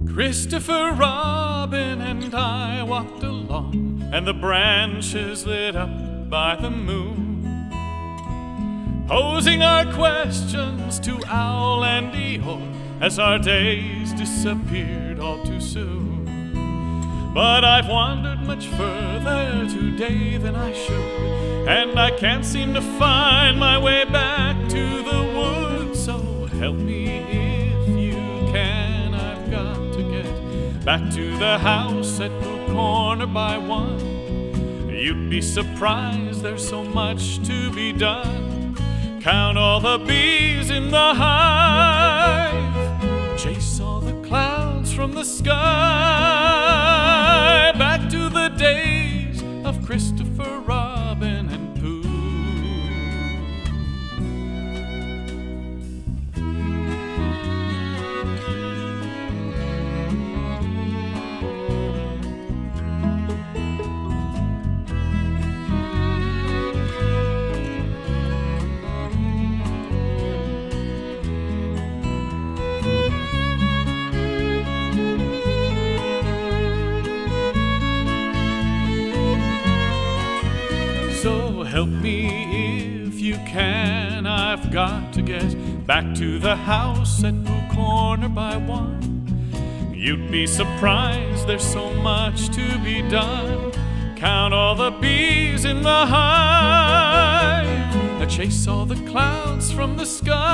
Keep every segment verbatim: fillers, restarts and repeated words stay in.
Christopher Robin and I walked along, and the branches lit up by the moon, posing our questions to Owl and Eeyore as our days disappeared all too soon. But I've wandered much further today than I should, and I can't seem to find my way back to the woods. So help me if you can, I've got to get back to the house at Blue Corner by one. You'd be surprised, there's so much to be done. Count all the bees in the hive, chase all the clouds from the sky, back to the days of Christopher Robin and Pooh. So help me if you can, I've got to get back to the house at Blue Corner by one. You'd be surprised, there's so much to be done. Count all the bees in the hive, chase all the clouds from the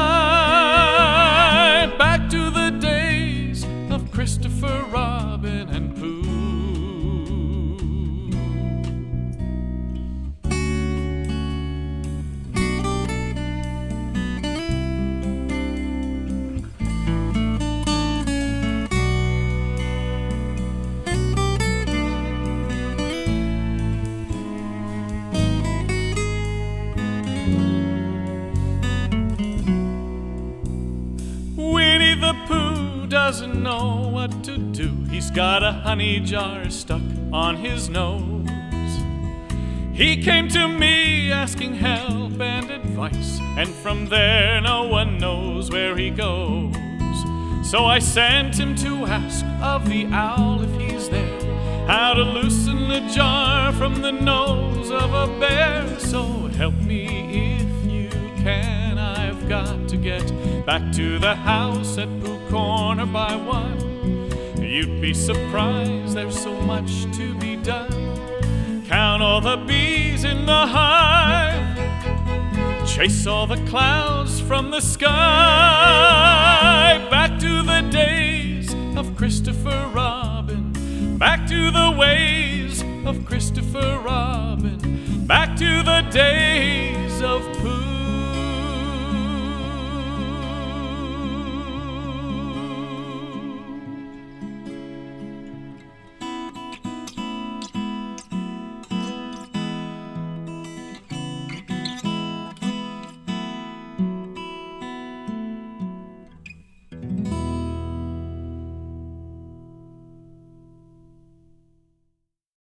sky, back to the days of Christopher Robin and Pooh. The Pooh doesn't know what to do. He's got a honey jar stuck on his nose. He came to me asking help and advice, and from there no one knows where he goes. So I sent him to ask of the owl if he's there, how to loosen the jar from the nose of a bear. So help me if you can, I've got to get back to the house at Blue Corner by one. You'd be surprised, there's so much to be done. Count all the bees in the hive, chase all the clouds from the sky, back to the days of Christopher Robin, back to the ways of Christopher Robin, back to the days